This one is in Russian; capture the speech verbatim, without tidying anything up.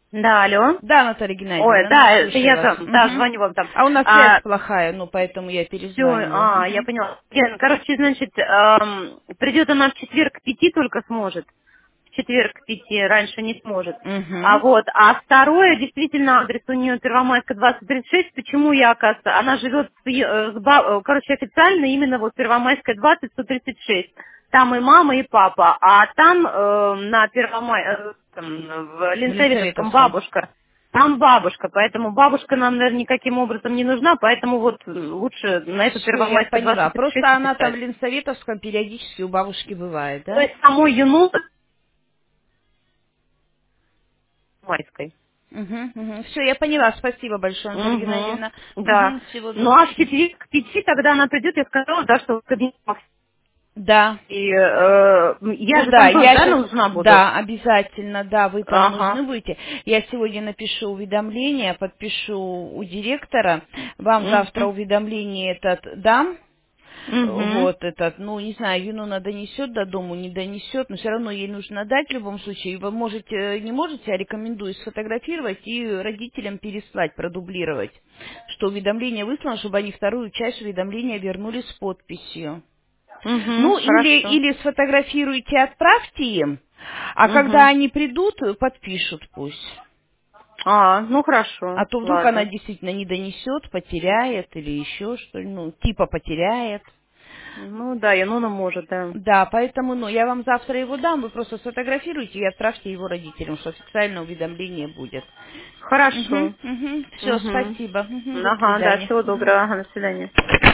Да, алло. Да, Наталья Ой, Геннадьевна, ну, да, это слушаю я вас. там, да, Мгм. звоню вам там. А у нас связь А, плохая, ну, поэтому я все, перезваниваю. а, я Мгм. поняла. Лен, короче, значит, эм, придет она в четверг к пяти только сможет. В четверг к пяти, раньше не сможет. А Мгм. вот, а второе, действительно, адрес у нее Первомайская двадцать тридцать шесть. Почему я, оказывается, она живет, с, е- э, с ба- э, короче, официально именно вот Первомайская двадцать сто тридцать шесть. Там и мама, и папа. А там э, на Первомай, э, там, в В Ленсоветовском Ленсоветовском. бабушка. Там бабушка, поэтому бабушка нам, наверное, никаким образом не нужна, поэтому вот э, лучше на эту Все, я Первомайскую поняла. двадцать тридцать Просто шесть она там в написать. Ленсоветовском периодически у бабушки бывает, То да? есть самой Юну майской. Угу, Все, я поняла. Спасибо большое, Наталья Угу, Геннадьевна. да. Угу, всего Ну а в доброго. четверг к пяти, когда она придет, я сказала, да, что в кабинет. Да. И э, я Ну же да, там тоже, я да, сейчас, нужна буду? да, обязательно, да, вы там нужны Ага. будете. Я сегодня напишу уведомление, подпишу у директора. Вам завтра Угу. уведомление этот дам. Угу. Вот этот, ну, не знаю, Юнона донесет до дому, не донесет, но все равно ей нужно дать в любом случае. Вы можете, э, не можете, а рекомендую сфотографировать и родителям переслать, продублировать, что уведомление выслано, чтобы они вторую часть уведомления вернули с подписью. Угу. Ну, или, Хорошо. или сфотографируйте, отправьте им, а когда Угу. они придут, подпишут пусть. А, ну хорошо. А то вдруг она Ладно. действительно не донесет, потеряет или еще что ли, ну, типа потеряет. Ну да, Януна может, да. Да, поэтому, ну, я вам завтра его дам, вы просто сфотографируйте и отправьте его родителям, что официальное уведомление будет. Угу, Хорошо. угу. Все, Угу. спасибо. Мгм, до Ага, да, свидания. всего Мгм. доброго. Ага, до свидания.